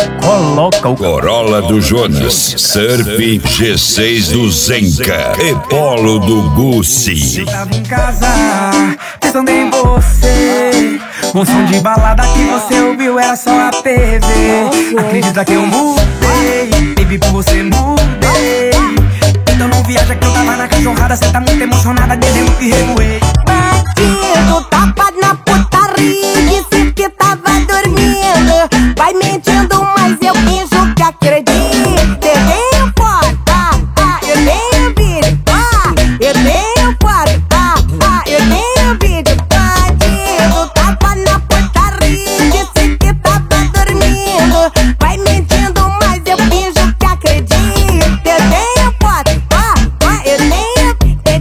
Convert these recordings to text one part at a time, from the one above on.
Coloca o Corolla do Jonas, Surf G6 do Zenka e Polo do Gucci. Eu tava em casa, pensando em você. Um som de balada que você ouviu era só a TV. Acredita que eu mudei, baby, por você mudei. Então não viaja que eu tava na cachorrada. Cê tá muito emocionada, dizendo que revoei. Bandido, tapa na putaria, disse que tava dormindo. Vai mentindo, mas eu finjo que acredito. Eu tenho foto, eu tenho vídeo, eu tenho foto, eu tenho vídeo. Bandido, tapa na putaria, disse que tava dormindo. Vai mentindo, mas eu finjo que acredito. Eu tenho foto, eu tenho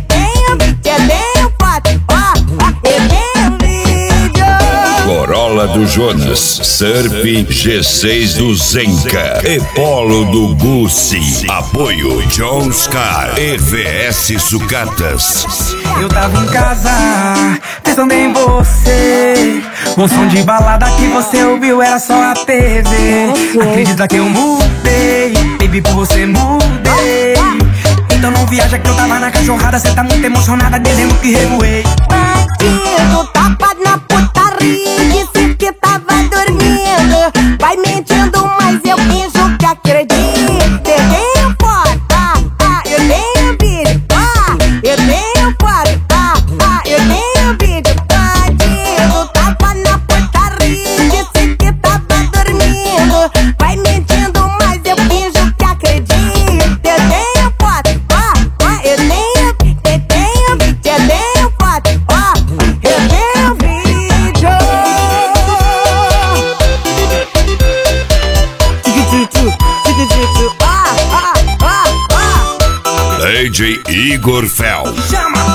foto, eu tenho vídeo. Corolla do Jonas, Surf G6 do Zenka e Polo do Gucci. Apoio John Scar, EVS Sucatas. Eu tava em casa, pensando em você. Um som de balada que você ouviu era só a TV. Acredita que eu mudei, baby, por você mudei. Então não viaja que eu tava na cachorrada. Cê tá muito emocionada, dizendo que revoei. Bandido, tapa na putaria, disse que tava dormindo. Vai mentindo, mas eu finjo que acredito. Eu tenho foto, eu tenho vídeo, eu tenho foto, eu tenho vídeo. Bandido, tapa na putaria, disse que tava dormindo. Vai mentindo, mas eu finjo que acredito. Eu tenho foto, eu tenho foto, eu tenho vídeo. DJ Igor Fel. Chama